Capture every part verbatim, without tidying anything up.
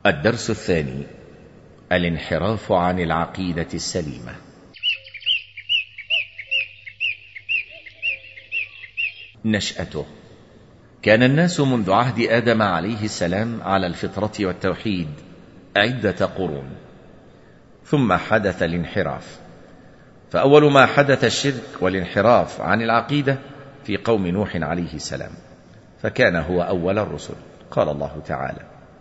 الدرس الثاني: الانحراف عن العقيدة السليمة. نشأته: كان الناس منذ عهد آدم عليه السلام على الفطرة والتوحيد عدة قرون، ثم حدث الانحراف، فأول ما حدث الشرك والانحراف عن العقيدة في قوم نوح عليه السلام، فكان هو أول الرسل. قال الله تعالى: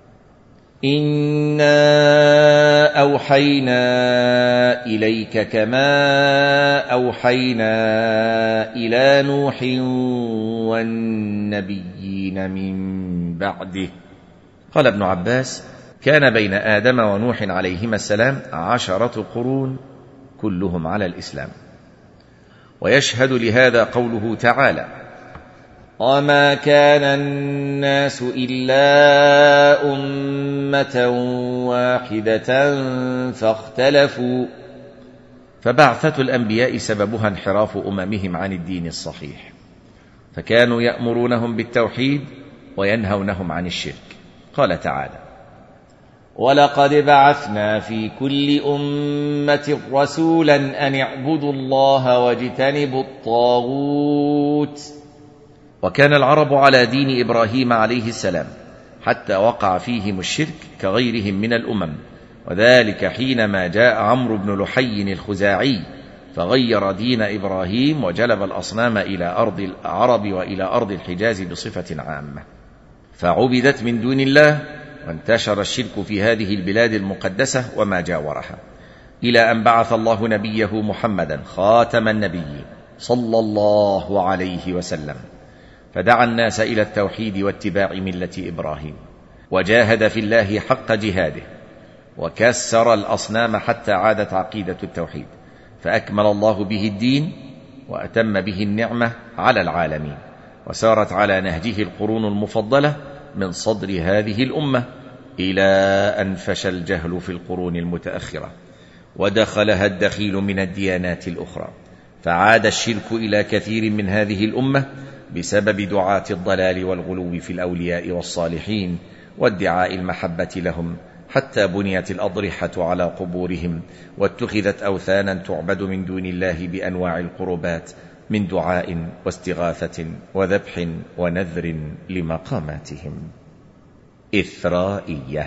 إنا أوحينا إليك كما أوحينا إلى نوح والنبيين من بعده. قال ابن عباس: كان بين آدم ونوح عليهما السلام عشرة قرون كلهم على الإسلام. ويشهد لهذا قوله تعالى: وما كان الناس إلا أمة واحدة فاختلفوا. فبعثة الأنبياء سببها انحراف أممهم عن الدين الصحيح، فكانوا يأمرونهم بالتوحيد وينهونهم عن الشرك. قال تعالى: ولقد بعثنا في كل أمة رسولا أن اعبدوا الله واجتنبوا الطاغوت. وكان العرب على دين إبراهيم عليه السلام حتى وقع فيهم الشرك كغيرهم من الأمم، وذلك حينما جاء عمرو بن لحي الخزاعي فغير دين إبراهيم وجلب الأصنام إلى أرض العرب وإلى أرض الحجاز بصفة عامة، فعبدت من دون الله، وانتشر الشرك في هذه البلاد المقدسة وما جاورها، إلى أن بعث الله نبيه محمدا خاتم النبيين صلى الله عليه وسلم، فدعا الناس إلى التوحيد واتباع ملة إبراهيم، وجاهد في الله حق جهاده، وكسر الأصنام حتى عادت عقيدة التوحيد، فأكمل الله به الدين وأتم به النعمة على العالمين، وسارت على نهجه القرون المفضلة من صدر هذه الأمة إلى أن فشى الجهل في القرون المتأخرة، ودخلها الدخيل من الديانات الأخرى، فعاد الشرك إلى كثير من هذه الأمة بسبب دعاة الضلال والغلو في الأولياء والصالحين وادعاء المحبة لهم، حتى بنيت الأضرحة على قبورهم، واتخذت أوثانا تعبد من دون الله بأنواع القربات من دعاء واستغاثة وذبح ونذر لمقاماتهم. إثرائية.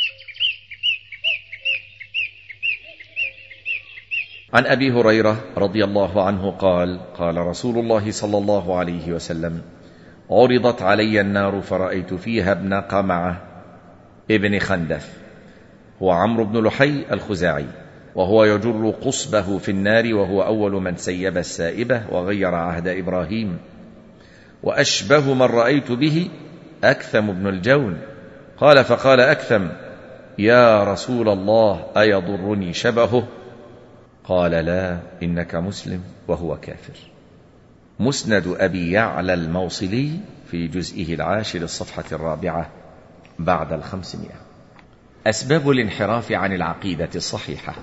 عن أبي هريرة رضي الله عنه قال: قال رسول الله صلى الله عليه وسلم: عرضت علي النار فرأيت فيها ابن قمعة ابن خندف، هو عمرو بن لحي الخزاعي، وهو يجر قصبه في النار، وهو أول من سيب السائبة وغير عهد إبراهيم. وأشبه من رأيت به أكثم بن الجون. قال: فقال أكثم: يا رسول الله، أيضرني شبهه؟ قال: لا، إنك مسلم وهو كافر. مسند أبي يعلى الموصلي في جزئه العاشر الصفحة الرابعة بعد الخمسمائة. أسباب الانحراف عن العقيدة الصحيحة.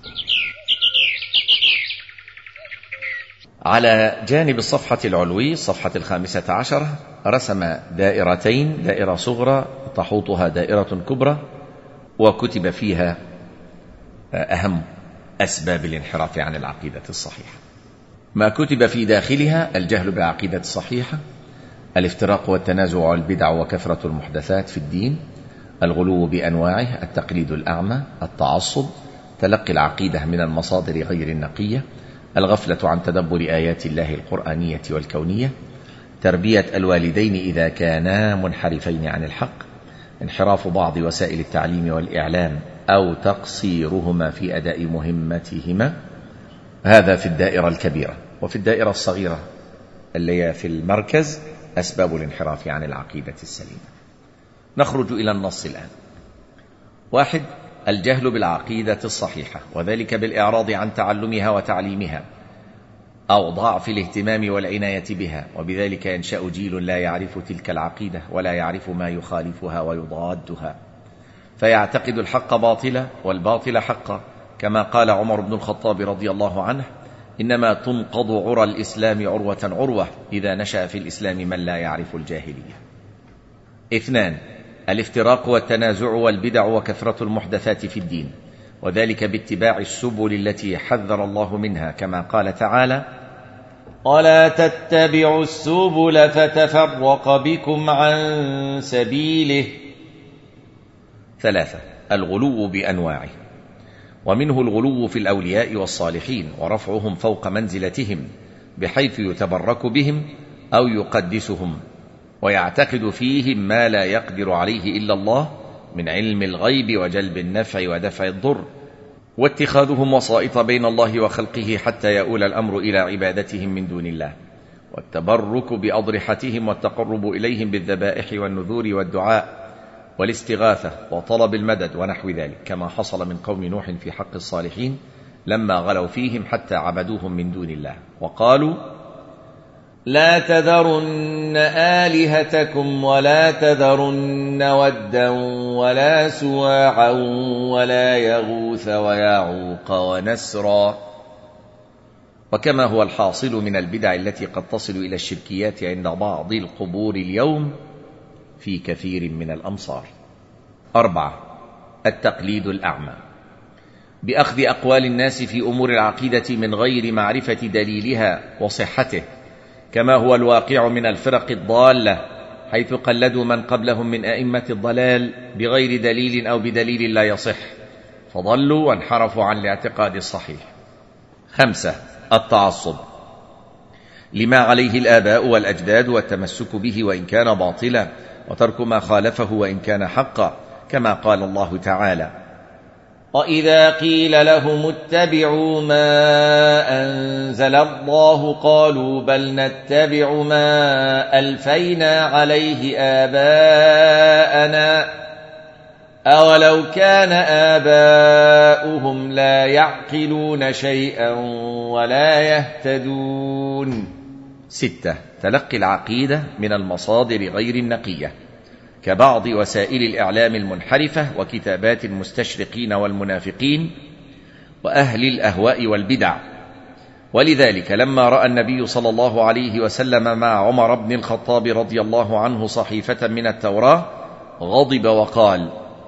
على جانب الصفحة العلوي الصفحة الخامسة عشرة رسم دائرتين، دائرة صغرى تحوطها دائرة كبرى، وكتب فيها أهم أسباب الانحراف عن العقيدة الصحيحة. ما كتب في داخلها: الجهل بالعقيدة الصحيحة، الافتراق والتنازع والبدع وكثرة المحدثات في الدين، الغلو بأنواعه، التقليد الأعمى، التعصب، تلقي العقيدة من المصادر غير النقية، الغفلة عن تدبر آيات الله القرآنية والكونية، تربية الوالدين إذا كانا منحرفين عن الحق، انحراف بعض وسائل التعليم والإعلام أو تقصيرهما في أداء مهمتهما. هذا في الدائرة الكبيرة. وفي الدائرة الصغيرة اللي هي في المركز أسباب الانحراف عن العقيدة السليمة. نخرج إلى النص الآن. واحد: الجهل بالعقيدة الصحيحة، وذلك بالإعراض عن تعلمها وتعليمها، أو ضعف الاهتمام والعناية بها، وبذلك ينشأ جيل لا يعرف تلك العقيدة ولا يعرف ما يخالفها ويضادها، فيعتقد الحق باطلا والباطل حقا، كما قال عمر بن الخطاب رضي الله عنه: إنما تنقض عرى الإسلام عروة عروة إذا نشأ في الإسلام من لا يعرف الجاهلية. اثنان: الافتراق والتنازع والبدع وكثرة المحدثات في الدين، وذلك باتباع السبل التي حذر الله منها، كما قال تعالى: ولا تتبعوا السبل فتفرق بكم عن سبيله. ثلاثة: الغلو بأنواعه، ومنه الغلو في الأولياء والصالحين ورفعهم فوق منزلتهم بحيث يتبرك بهم أو يقدسهم ويعتقد فيهم ما لا يقدر عليه إلا الله من علم الغيب وجلب النفع ودفع الضر، واتخاذهم وسائط بين الله وخلقه حتى يؤول الأمر إلى عبادتهم من دون الله، والتبرك بأضرحتهم والتقرب إليهم بالذبائح والنذور والدعاء والاستغاثة وطلب المدد ونحو ذلك، كما حصل من قوم نوح في حق الصالحين لما غلوا فيهم حتى عبدوهم من دون الله وقالوا: لا تذرن آلهتكم ولا تذرن ودا ولا سواعا ولا يغوث ويعوق ونسرا. وكما هو الحاصل من البدع التي قد تصل إلى الشركيات عند بعض القبور اليوم في كثير من الأمصار. أربعة: التقليد الأعمى، بأخذ أقوال الناس في أمور العقيدة من غير معرفة دليلها وصحته، كما هو الواقع من الفرق الضالة، حيث قلدوا من قبلهم من أئمة الضلال بغير دليل أو بدليل لا يصح، فضلوا وانحرفوا عن الاعتقاد الصحيح. خمسة: التعصب لما عليه الآباء والأجداد والتمسك به وإن كان باطلا، وترك ما خالفه وإن كان حقا، كما قال الله تعالى: وإذا قيل لهم اتبعوا ما أنزل الله قالوا بل نتبع ما ألفينا عليه آباءنا أولو كان آباؤهم لا يعقلون شيئا ولا يهتدون. ستة: تلقي العقيدة من المصادر غير النقية، كبعض وسائل الإعلام المنحرفة وكتابات المستشرقين والمنافقين وأهل الأهواء والبدع. ولذلك لما رأى النبي صلى الله عليه وسلم مع عمر بن الخطاب رضي الله عنه صحيفة من التوراة غضب وقال: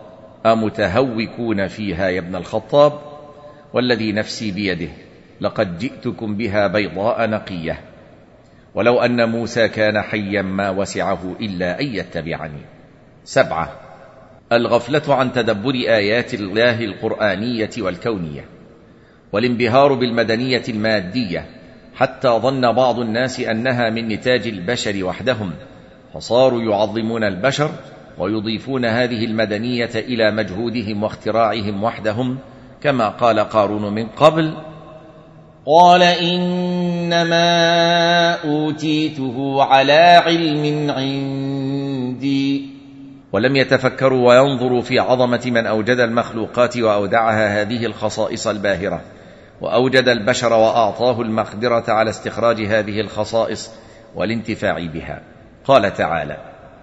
أمتهوكون فيها يا ابن الخطاب؟ والذي نفسي بيده لقد جئتكم بها بيضاء نقية، ولو أن موسى كان حيا ما وسعه إلا أن يتبعني. سبعة: الغفلة عن تدبر آيات الله القرآنية والكونية، والانبهار بالمدنية المادية، حتى ظن بعض الناس أنها من نتاج البشر وحدهم، فصاروا يعظمون البشر ويضيفون هذه المدنية إلى مجهودهم واختراعهم وحدهم، كما قال قارون من قبل: قال إنما أوتيته على علم عندي. ولم يتفكروا وينظروا في عظمة من أوجد المخلوقات وأودعها هذه الخصائص الباهرة، وأوجد البشر وأعطاه المقدرة على استخراج هذه الخصائص والانتفاع بها. قال تعالى: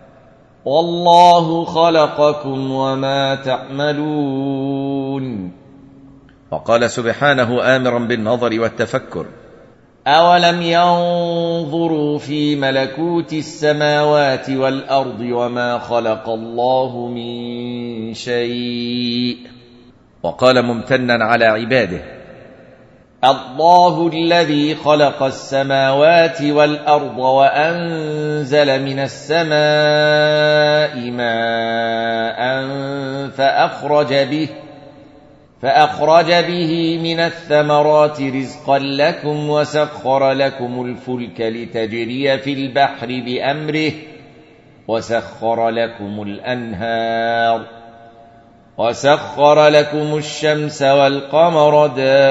والله خلقكم وما تعملون. وقال سبحانه آمرا بالنظر والتفكر: أولم ينظروا في ملكوت السماوات والأرض وما خلق الله من شيء. وقال ممتنا على عباده: الله الذي خلق السماوات والأرض وأنزل من السماء ماء فأخرج به فأخرج به من الثمرات رزقا لكم وسخر لكم الفلك لتجري في البحر بأمره وسخر لكم الأنهار وسخر لكم الشمس والقمر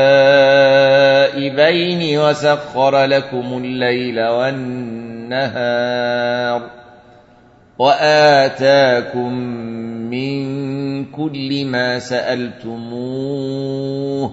دائبين وسخر لكم الليل والنهار وآتاكم من كل ما سألتموه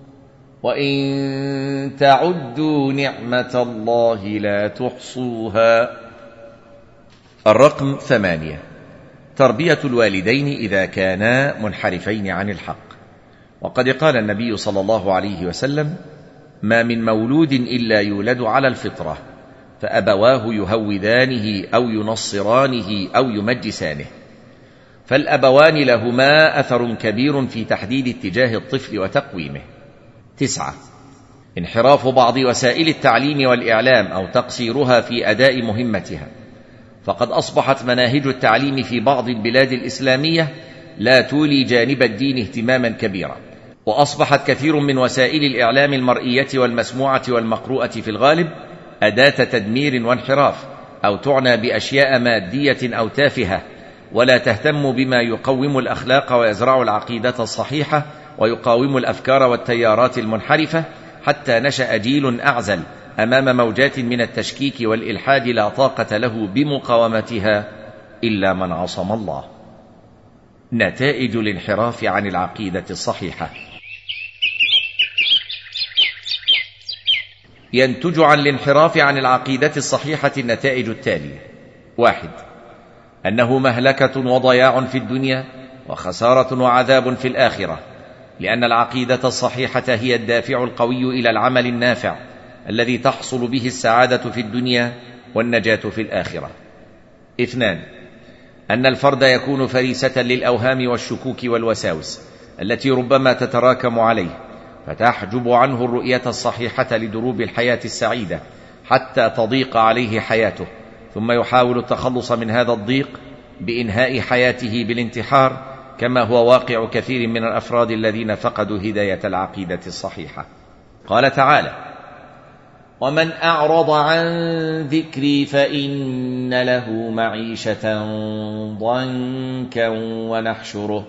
وإن تعدوا نعمة الله لا تحصوها. الرقم ثمانية: تربية الوالدين إذا كانا منحرفين عن الحق. وقد قال النبي صلى الله عليه وسلم: ما من مولود إلا يولد على الفطرة، فأبواه يهودانه أو ينصرانه أو يمجسانه. فالأبوان لهما أثر كبير في تحديد اتجاه الطفل وتقويمه. تسعة: انحراف بعض وسائل التعليم والإعلام أو تقصيرها في أداء مهمتها، فقد أصبحت مناهج التعليم في بعض البلاد الإسلامية لا تولي جانب الدين اهتماما كبيرا، وأصبحت كثير من وسائل الإعلام المرئية والمسموعة والمقروءة في الغالب أداة تدمير وانحراف، أو تعنى بأشياء مادية أو تافهة، ولا تهتم بما يقوم الأخلاق ويزرع العقيدة الصحيحة ويقاوم الأفكار والتيارات المنحرفة، حتى نشأ جيل أعزل أمام موجات من التشكيك والإلحاد لا طاقة له بمقاومتها إلا من عصم الله. نتائج الانحراف عن العقيدة الصحيحة: ينتج عن الانحراف عن العقيدة الصحيحة النتائج التالية: واحد: أنه مهلكة وضياع في الدنيا وخسارة وعذاب في الآخرة، لأن العقيدة الصحيحة هي الدافع القوي إلى العمل النافع الذي تحصل به السعادة في الدنيا والنجاة في الآخرة. اثنان: أن الفرد يكون فريسة للأوهام والشكوك والوساوس التي ربما تتراكم عليه، فتحجب عنه الرؤية الصحيحة لدروب الحياة السعيدة حتى تضيق عليه حياته، ثم يحاول التخلص من هذا الضيق بإنهاء حياته بالانتحار، كما هو واقع كثير من الأفراد الذين فقدوا هداية العقيدة الصحيحة. قال تعالى: ومن أعرض عن ذكري فإن له معيشة ضنكا ونحشره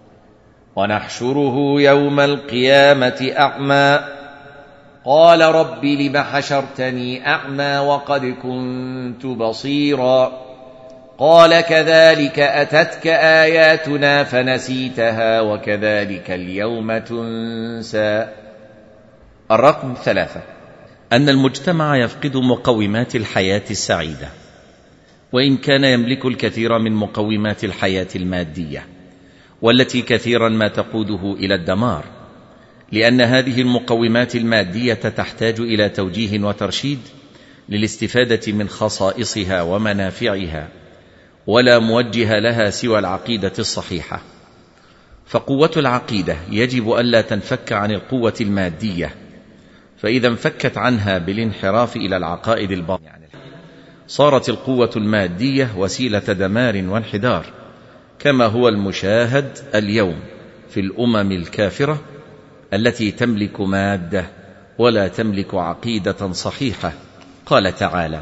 ونحشره يوم القيامة أعمى قال رب لم حشرتني أعمى وقد كنت بصيرا قال كذلك أتتك آياتنا فنسيتها وكذلك اليوم تنسى. الرقم ثلاثة: أن المجتمع يفقد مقومات الحياة السعيدة، وإن كان يملك الكثير من مقومات الحياة المادية، والتي كثيرا ما تقوده إلى الدمار، لأن هذه المقومات المادية تحتاج إلى توجيه وترشيد للاستفادة من خصائصها ومنافعها، ولا موجه لها سوى العقيدة الصحيحة. فقوة العقيدة يجب ألا تنفك عن القوة المادية، فإذا انفكت عنها بالانحراف إلى العقائد الباطلة صارت القوة المادية وسيلة دمار وانحدار، كما هو المشاهد اليوم في الأمم الكافرة التي تملك مادة ولا تملك عقيدة صحيحة. قال تعالى: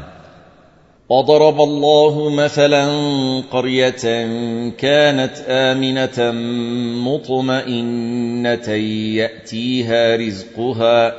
وضرب الله مثلا قرية كانت آمنة مطمئنة يأتيها رزقها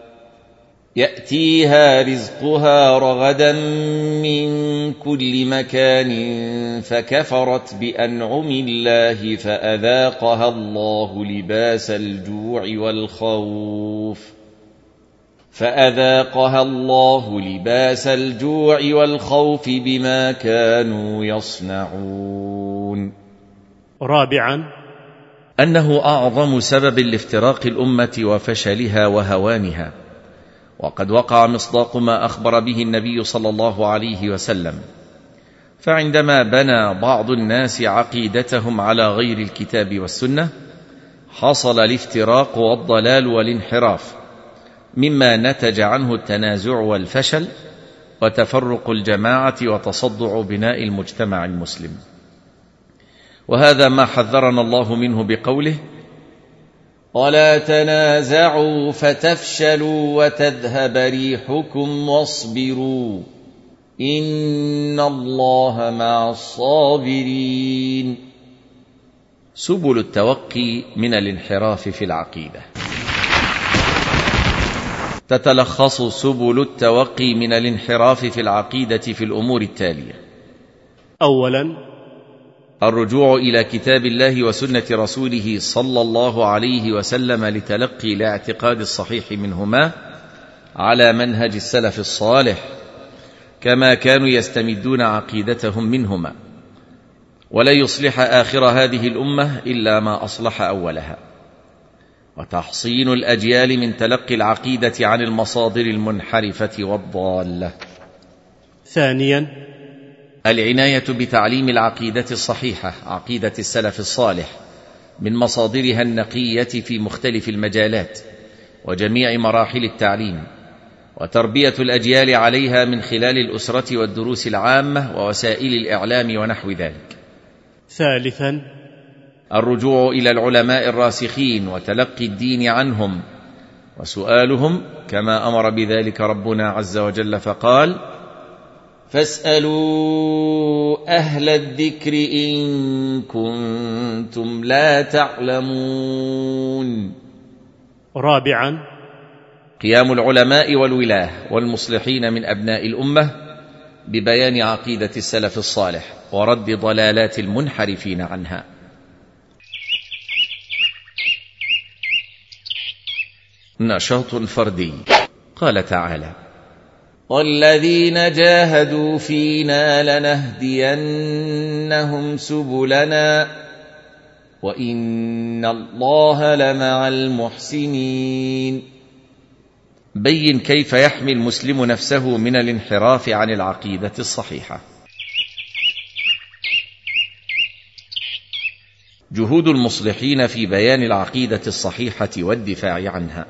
يأتيها رزقها رغدا من كل مكان فكفرت بأنعم الله فأذاقها الله لباس الجوع والخوف فأذاقها الله لباس الجوع والخوف بما كانوا يصنعون. رابعا: أنه أعظم سبب لافتراق الأمة وفشلها وهوانها، وقد وقع مصداق ما أخبر به النبي صلى الله عليه وسلم، فعندما بنى بعض الناس عقيدتهم على غير الكتاب والسنة حصل الافتراق والضلال والانحراف، مما نتج عنه التنازع والفشل وتفرق الجماعة وتصدع بناء المجتمع المسلم. وهذا ما حذرنا الله منه بقوله: ولا تنازعوا فتفشلوا وتذهب ريحكم واصبروا إن الله مع الصابرين. سبل التوقي من الانحراف في العقيدة. تتلخص سبل التوقي من الانحراف في العقيدة في الأمور التالية: أولا: الرجوع إلى كتاب الله وسنة رسوله صلى الله عليه وسلم لتلقي الاعتقاد الصحيح منهما على منهج السلف الصالح، كما كانوا يستمدون عقيدتهم منهما، ولا يصلح آخر هذه الأمة إلا ما أصلح أولها، وتحصين الأجيال من تلقي العقيدة عن المصادر المنحرفة والضالة. ثانيا: العناية بتعليم العقيدة الصحيحة، عقيدة السلف الصالح، من مصادرها النقية في مختلف المجالات وجميع مراحل التعليم، وتربية الأجيال عليها من خلال الأسرة والدروس العامة ووسائل الإعلام ونحو ذلك. ثالثا، الرجوع إلى العلماء الراسخين وتلقي الدين عنهم وسؤالهم، كما أمر بذلك ربنا عز وجل فقال: فاسألوا أهل الذكر إن كنتم لا تعلمون. رابعا، قيام العلماء والولاة والمصلحين من أبناء الأمة ببيان عقيدة السلف الصالح ورد ضلالات المنحرفين عنها. نشاط فردي. قال تعالى: والذين جاهدوا فينا لنهدينهم سبلنا وإن الله لمع المحسنين. بين كيف يحمي المسلم نفسه من الانحراف عن العقيدة الصحيحة. جهود المصلحين في بيان العقيدة الصحيحة والدفاع عنها.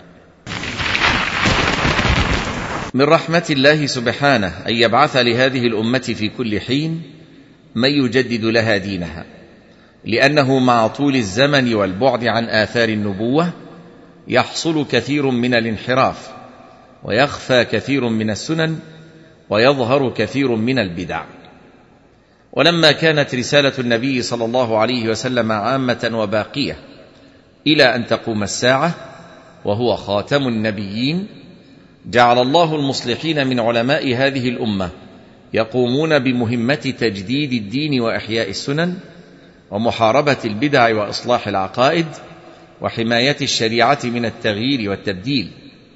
من رحمة الله سبحانه أن يبعث لهذه الأمة في كل حين من يجدد لها دينها، لأنه مع طول الزمن والبعد عن آثار النبوة يحصل كثير من الانحراف، ويخفى كثير من السنن، ويظهر كثير من البدع. ولما كانت رسالة النبي صلى الله عليه وسلم عامة وباقية إلى أن تقوم الساعة وهو خاتم النبيين، جعل الله المصلحين من علماء هذه الأمة يقومون بمهمة تجديد الدين وإحياء السنن ومحاربة البدع وإصلاح العقائد وحماية الشريعة من التغيير والتبديل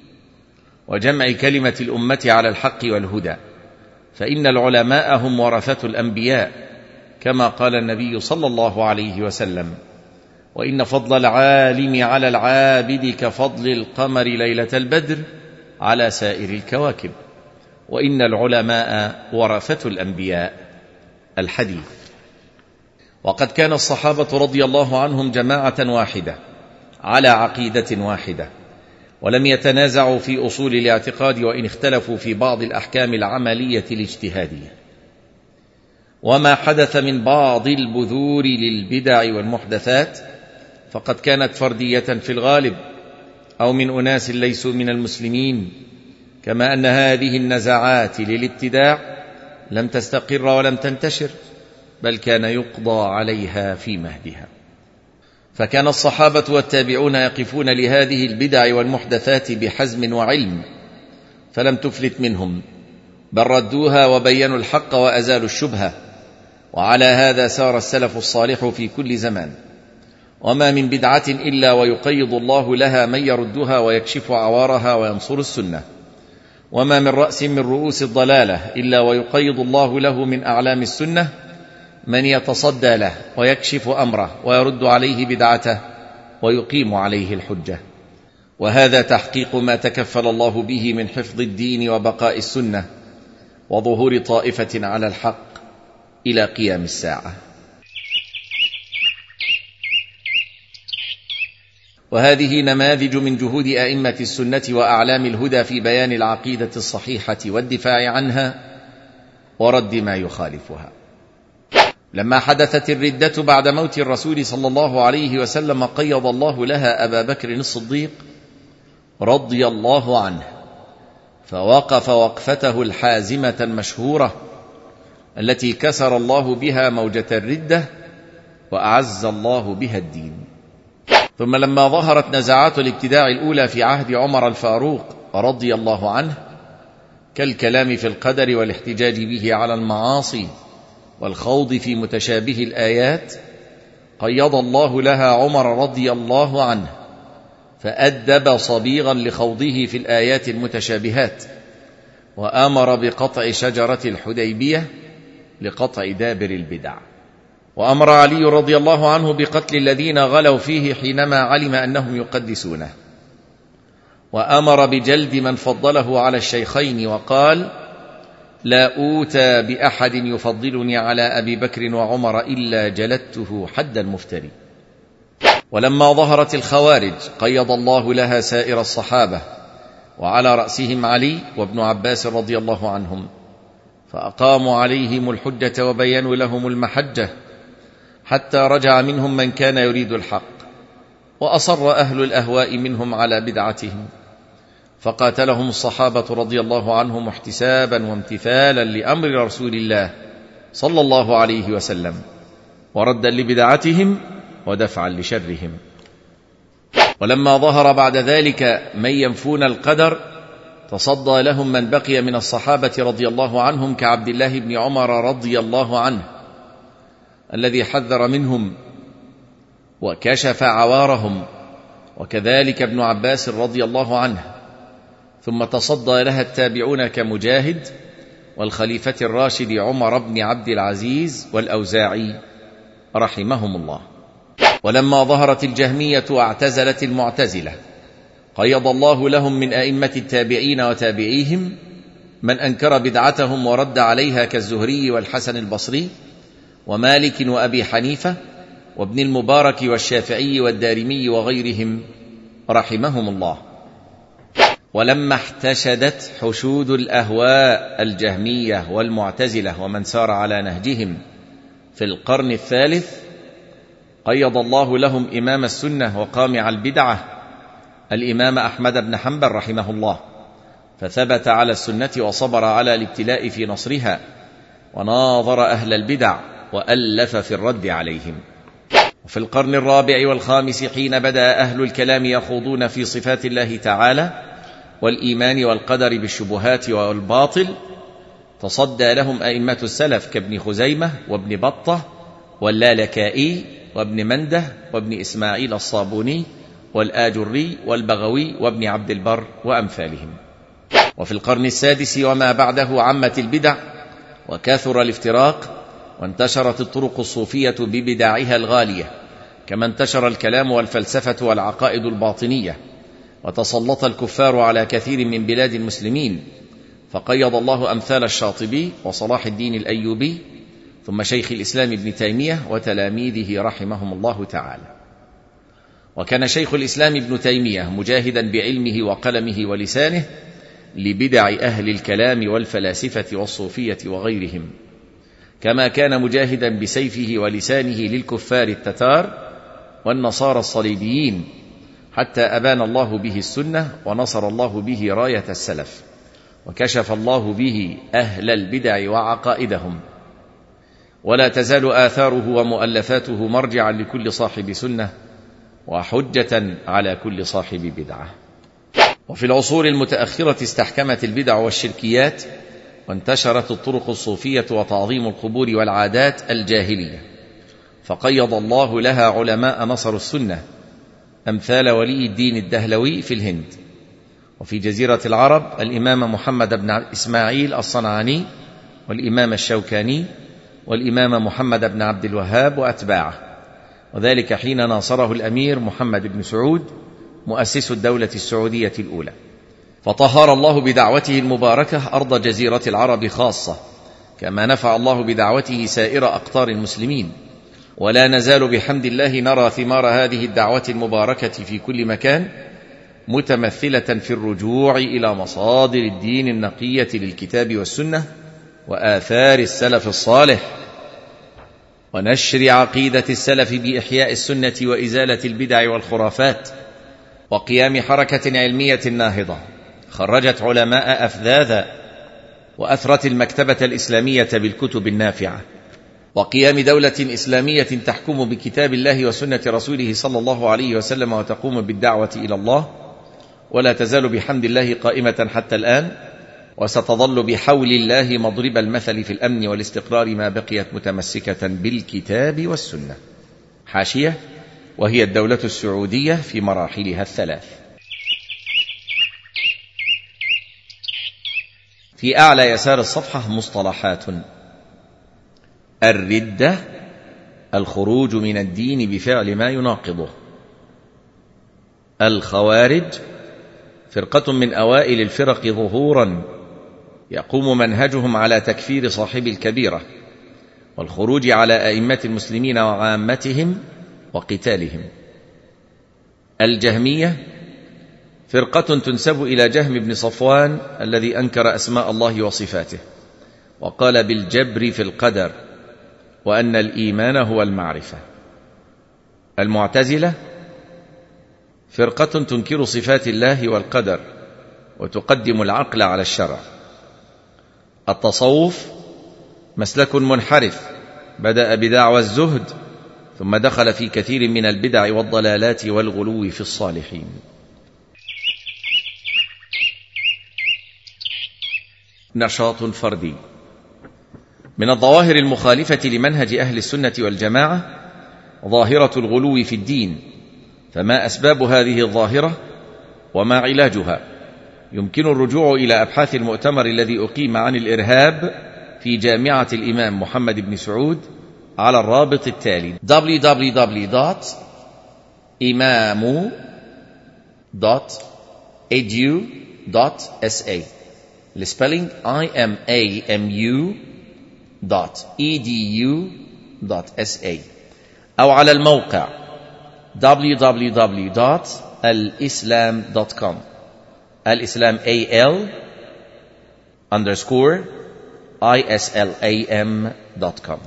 وجمع كلمة الأمة على الحق والهدى، فإن العلماء هم ورثة الأنبياء، كما قال النبي صلى الله عليه وسلم: وإن فضل العالم على العابد كفضل القمر ليلة البدر على سائر الكواكب، وإن العلماء ورثة الأنبياء. الحديث. وقد كان الصحابة رضي الله عنهم جماعة واحدة على عقيدة واحدة، ولم يتنازعوا في أصول الاعتقاد، وإن اختلفوا في بعض الأحكام العملية الاجتهادية. وما حدث من بعض البذور للبدع والمحدثات فقد كانت فردية في الغالب، أو من أناس ليسوا من المسلمين، كما أن هذه النزعات للابتداع لم تستقر ولم تنتشر، بل كان يقضى عليها في مهدها. فكان الصحابة والتابعون يقفون لهذه البدع والمحدثات بحزم وعلم، فلم تفلت منهم، بل ردوها وبينوا الحق وأزالوا الشبهة. وعلى هذا سار السلف الصالح في كل زمان، وما من بدعة إلا ويقيض الله لها من يردها ويكشف عوارها وينصر السنة، وما من رأس من رؤوس الضلالة إلا ويقيض الله له من أعلام السنة من يتصدى له ويكشف أمره ويرد عليه بدعته ويقيم عليه الحجة. وهذا تحقيق ما تكفل الله به من حفظ الدين وبقاء السنة وظهور طائفة على الحق إلى قيام الساعة. وهذه نماذج من جهود أئمة السنة وأعلام الهدى في بيان العقيدة الصحيحة والدفاع عنها ورد ما يخالفها. لما حدثت الردة بعد موت الرسول صلى الله عليه وسلم قيض الله لها أبا بكر الصديق رضي الله عنه، فوقف وقفته الحازمة المشهورة التي كسر الله بها موجة الردة وأعز الله بها الدين. ثم لما ظهرت نزعات الابتداع الأولى في عهد عمر الفاروق رضي الله عنه، كالكلام في القدر والاحتجاج به على المعاصي والخوض في متشابه الآيات، قيض الله لها عمر رضي الله عنه، فأدب صبيغا لخوضه في الآيات المتشابهات، وأمر بقطع شجرة الحديبية لقطع دابر البدع. وأمر علي رضي الله عنه بقتل الذين غلوا فيه حينما علم أنهم يقدسونه، وأمر بجلد من فضله على الشيخين، وقال: لا أوتى بأحد يفضلني على أبي بكر وعمر إلا جلدته حد المفتري. ولما ظهرت الخوارج قيض الله لها سائر الصحابة، وعلى رأسهم علي وابن عباس رضي الله عنهم، فأقاموا عليهم الحجة وبينوا لهم المحجة، حتى رجع منهم من كان يريد الحق، وأصر أهل الأهواء منهم على بدعتهم، فقاتلهم الصحابة رضي الله عنهم احتسابا وامتثالا لأمر رسول الله صلى الله عليه وسلم، وردا لبدعتهم ودفعا لشرهم. ولما ظهر بعد ذلك من ينفون القدر تصدى لهم من بقي من الصحابة رضي الله عنهم كعبد الله بن عمر رضي الله عنه الذي حذر منهم وكشف عوارهم، وكذلك ابن عباس رضي الله عنه. ثم تصدى لها التابعون كمجاهد والخليفة الراشد عمر بن عبد العزيز والأوزاعي رحمهم الله. ولما ظهرت الجهمية واعتزلت المعتزلة قيض الله لهم من أئمة التابعين وتابعيهم من أنكر بدعتهم ورد عليها كالزهري والحسن البصري ومالك وأبي حنيفة وابن المبارك والشافعي والدارمي وغيرهم رحمهم الله. ولما احتشدت حشود الأهواء الجهمية والمعتزلة ومن سار على نهجهم في القرن الثالث قيض الله لهم إمام السنة وقامع البدعة الإمام أحمد بن حنبل رحمه الله، فثبت على السنة وصبر على الابتلاء في نصرها، وناظر أهل البدع وألف في الرد عليهم. وفي القرن الرابع والخامس حين بدأ أهل الكلام يخوضون في صفات الله تعالى والإيمان والقدر بالشبهات والباطل تصدى لهم أئمة السلف كابن خزيمة وابن بطة واللالكائي وابن منده وابن إسماعيل الصابوني والآجري والبغوي وابن عبد البر وأمثالهم. وفي القرن السادس وما بعده عمت البدع وكثر الافتراق، وانتشرت الطرق الصوفية ببدعها الغالية، كما انتشر الكلام والفلسفة والعقائد الباطنية، وتسلط الكفار على كثير من بلاد المسلمين، فقيض الله أمثال الشاطبي وصلاح الدين الأيوبي ثم شيخ الإسلام ابن تيمية وتلاميذه رحمهم الله تعالى. وكان شيخ الإسلام ابن تيمية مجاهدا بعلمه وقلمه ولسانه لبدع أهل الكلام والفلاسفة والصوفية وغيرهم، كما كان مجاهدا بسيفه ولسانه للكفار التتار والنصارى الصليبيين، حتى أبان الله به السنة ونصر الله به راية السلف، وكشف الله به أهل البدع وعقائدهم. ولا تزال آثاره ومؤلفاته مرجعا لكل صاحب سنة وحجة على كل صاحب بدعة. وفي العصور المتأخرة استحكمت البدع والشركيات، وانتشرت الطرق الصوفية وتعظيم القبور والعادات الجاهلية، فقيض الله لها علماء نصروا السنة أمثال ولي الدين الدهلوي في الهند، وفي جزيرة العرب الإمام محمد بن إسماعيل الصنعاني والإمام الشوكاني والإمام محمد بن عبد الوهاب وأتباعه، وذلك حين ناصره الأمير محمد بن سعود مؤسس الدولة السعودية الأولى. فطهر الله بدعوته المباركة أرض جزيرة العرب خاصة، كما نفع الله بدعوته سائر أقطار المسلمين. ولا نزال بحمد الله نرى ثمار هذه الدعوة المباركة في كل مكان، متمثلة في الرجوع إلى مصادر الدين النقية للكتاب والسنة وآثار السلف الصالح، ونشر عقيدة السلف بإحياء السنة وإزالة البدع والخرافات، وقيام حركة علمية ناهضة خرجت علماء أفذاذا وأثرت المكتبة الإسلامية بالكتب النافعة، وقيام دولة إسلامية تحكم بكتاب الله وسنة رسوله صلى الله عليه وسلم وتقوم بالدعوة إلى الله، ولا تزال بحمد الله قائمة حتى الآن، وستظل بحول الله مضرب المثل في الأمن والاستقرار ما بقيت متمسكة بالكتاب والسنة. حاشية: وهي الدولة السعودية في مراحلها الثلاث. في أعلى يسار الصفحة مصطلحات: الردة الخروج من الدين بفعل ما يناقضه. الخوارج فرقة من أوائل الفرق ظهورا يقوم منهجهم على تكفير صاحب الكبيرة والخروج على أئمة المسلمين وعامتهم وقتالهم. الجهمية فرقة تنسب إلى جهم بن صفوان الذي أنكر أسماء الله وصفاته وقال بالجبر في القدر وأن الإيمان هو المعرفة. المعتزلة فرقة تنكر صفات الله والقدر وتقدم العقل على الشرع. التصوف مسلك منحرف بدأ بدعوى الزهد ثم دخل في كثير من البدع والضلالات والغلو في الصالحين. نشاط فردي. من الظواهر المخالفة لمنهج أهل السنة والجماعة ظاهرة الغلو في الدين، فما أسباب هذه الظاهرة وما علاجها؟ يمكن الرجوع إلى أبحاث المؤتمر الذي أقيم عن الإرهاب في جامعة الإمام محمد بن سعود على الرابط التالي دبليو دبليو دبليو دوت إمامو دوت إيديو دوت إس إيه السبيلينج I M A M U dot E D U dot S A أو على الموقع دبليو دبليو دبليو دوت الإسلام دوت كوم الإسلام A L underscore I S L A M dot com.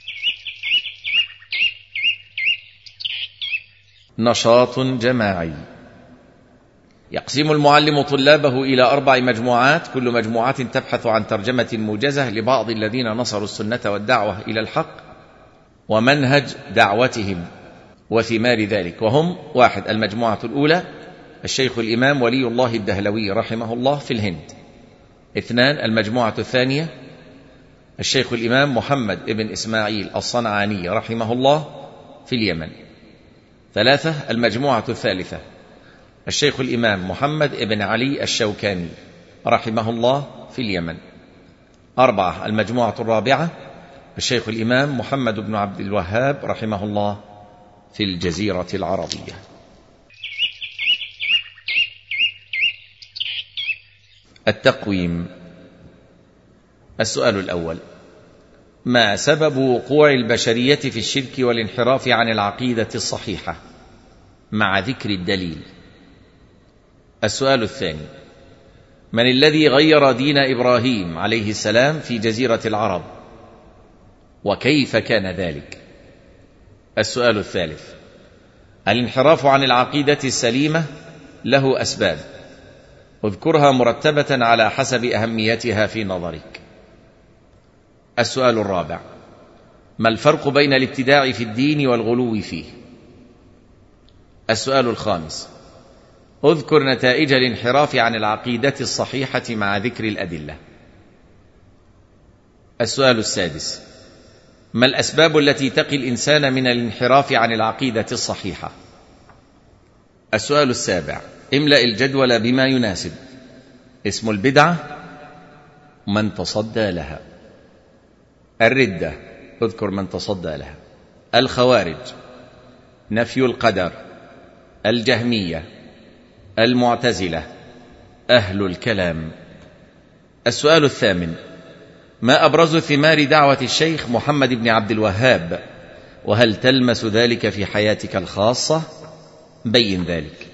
نشاط جماعي. يقسم المعلم طلابه إلى أربع مجموعات، كل مجموعة تبحث عن ترجمة موجزة لبعض الذين نصروا السنة والدعوة إلى الحق ومنهج دعوتهم وثمار ذلك، وهم: واحد المجموعة الأولى الشيخ الإمام ولي الله الدهلوي رحمه الله في الهند. اثنان المجموعة الثانية الشيخ الإمام محمد ابن إسماعيل الصنعاني رحمه الله في اليمن. ثلاثة المجموعة الثالثة الشيخ الإمام محمد ابن علي الشوكاني رحمه الله في اليمن. أربعة المجموعة الرابعة الشيخ الإمام محمد بن عبد الوهاب رحمه الله في الجزيرة العربية. التقويم. السؤال الأول: ما سبب وقوع البشرية في الشرك والانحراف عن العقيدة الصحيحة مع ذكر الدليل؟ السؤال الثاني: من الذي غير دين إبراهيم عليه السلام في جزيرة العرب وكيف كان ذلك؟ السؤال الثالث: الانحراف عن العقيدة السليمة له أسباب، اذكرها مرتبة على حسب أهميتها في نظرك. السؤال الرابع: ما الفرق بين الابتداع في الدين والغلو فيه؟ السؤال الخامس: اذكر نتائج الانحراف عن العقيدة الصحيحة مع ذكر الأدلة. السؤال السادس: ما الأسباب التي تقي الإنسان من الانحراف عن العقيدة الصحيحة؟ السؤال السابع: املأ الجدول بما يناسب. اسم البدعة، من تصدى لها. الردة، اذكر من تصدى لها. الخوارج، نفي القدر. الجهمية، المعتزلة، أهل الكلام. السؤال الثامن: ما أبرز ثمار دعوة الشيخ محمد بن عبد الوهاب، وهل تلمس ذلك في حياتك الخاصة؟ بين ذلك.